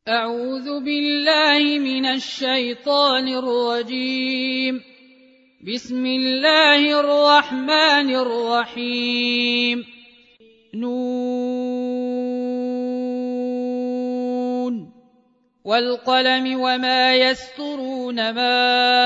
أعوذ بالله من الشيطان الرجيم. بسم الله الرحمن الرحيم. نون والقلم وما يسطرون ما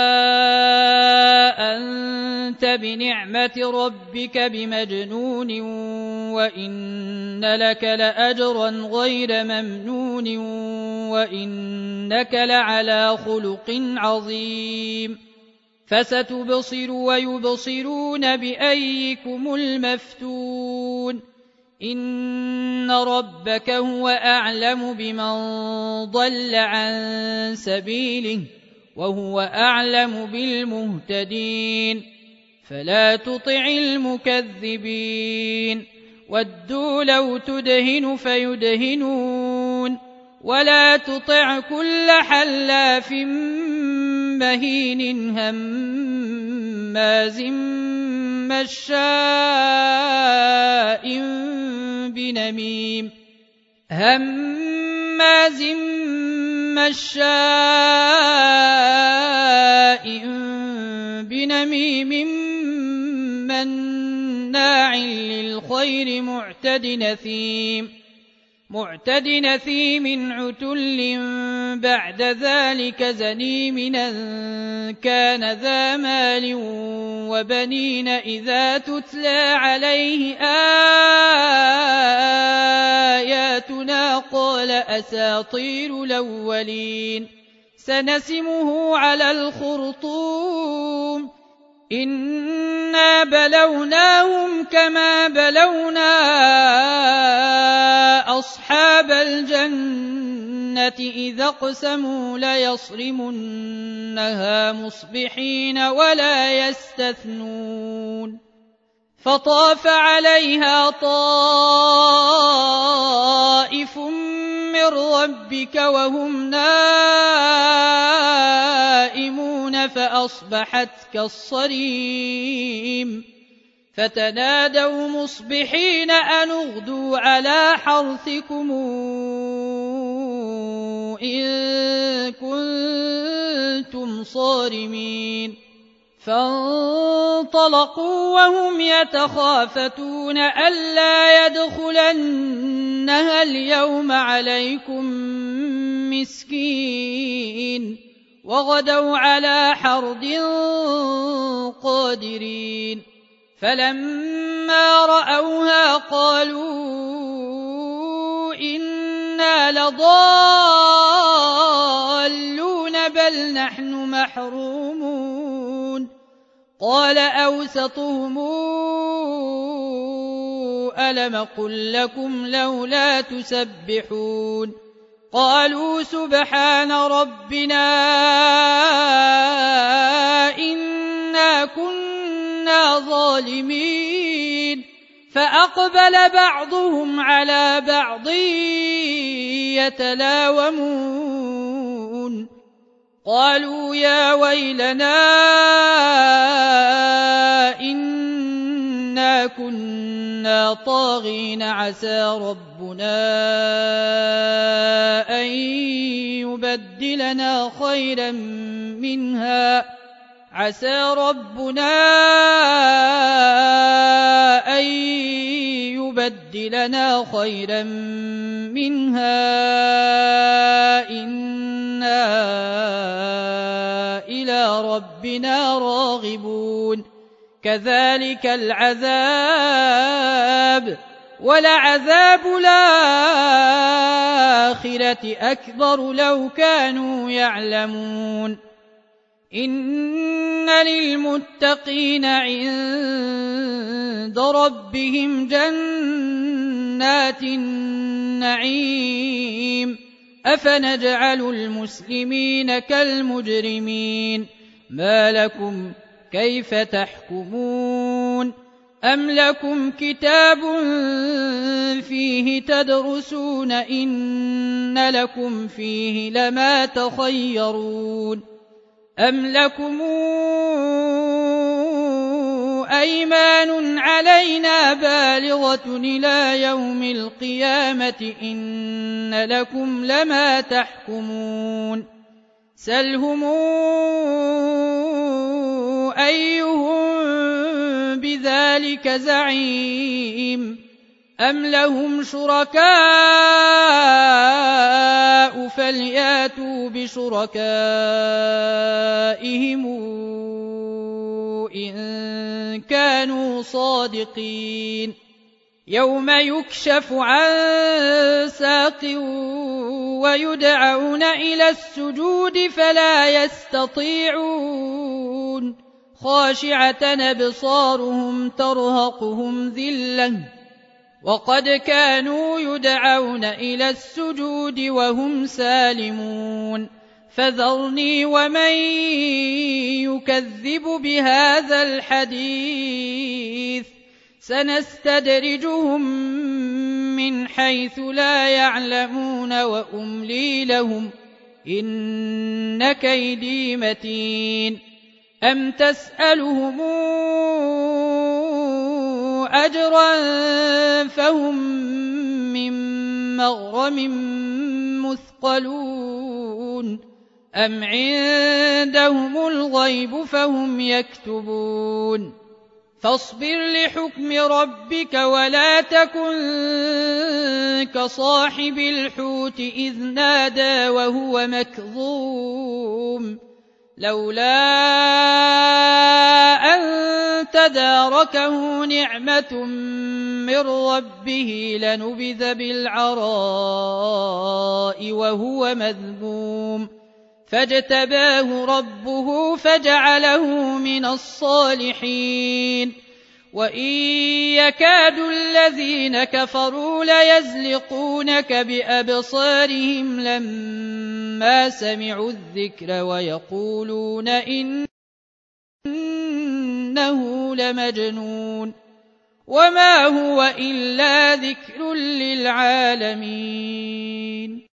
أنت بنعمة ربك بمجنون وإن لك لأجرا غير ممنون وإنك لعلى خلق عظيم. فستبصر ويبصرون بأيكم المفتون. إن ربك هو أعلم بمن ضل عن سبيله وهو أعلم بالمهتدين. فلا تطع المكذبين. ودوا لو تدهن فيدهنون ولا تطع كل حلاف مهين هماز مشاء بنميم مناع للخير معتد نثيم عتل بعد ذلك زنيم أن كان ذا مال وبنين إذا تتلى عليه آياتنا قال أساطير الأولين. سنسمه على الخرطوم. إنا بلوناهم كما بلونا أصحاب الجنة إذا اقسموا ليصرمنها مصبحين ولا يستثنون. فطاف عليها طائف من ربك وهم نائمون فأصبحت كالصريم. فتنادوا مصبحين أن اغدوا على حرثكم إن كنتم صارمين. فانطلقوا وهم يتخافتون ألا يدخلنها اليوم عليكم مسكين وغدوا على حرد قادرين. فلما رأوها قالوا إنا لضالون بل نحن محرومون. قال أوسطهم ألم قل لكم لولا تسبحون. قالوا سبحان ربنا إنا كنا ظالمين. فأقبل بعضهم على بعض يتلاومون. قالوا يا ويلنا إنا كنا طاغين عسى ربنا أن يبدلنا خيرا منها إنا إلى ربنا راغبون. كذلك العذاب ولعذاب الآخرة أكبر لو كانوا يعلمون. إن للمتقين عند ربهم جنات النعيم. أفنجعل المسلمين كالمجرمين ما لكم كيف تحكمون. أم لكم كتاب فيه تدرسون إن لكم فيه لما تخيرون. أم لكم أيمان علينا بالغة إلى يوم القيامة إن لكم لما تحكمون سلهم أيهم بذلك زعيم أم لهم شركاء فلياتوا بشركائهم إن كانوا صادقين يوم يكشف عن ساق ويدعون إلى السجود فلا يستطيعون خاشعة أبصارهم ترهقهم ذلة وقد كانوا يدعون إلى السجود وهم سالمون فذرني ومن يكذب بهذا الحديث سنستدرجهم من حيث لا يعلمون وأملي لهم إن كيدي متين أم تسألهم أجرا فهم من مغرم مثقلون أم عندهم الغيب فهم يكتبون فاصبر لحكم ربك ولا تكن كصاحب الحوت إذ نادى وهو مكظوم لولا أن تداركه نعمة من ربه لنبذ بالعراء وهو مذموم فاجتباه ربه فجعله من الصالحين وإن يكاد الذين كفروا ليزلقونك بأبصارهم لما سمعوا الذكر ويقولون إنه لمجنون وما هو إلا ذكر للعالمين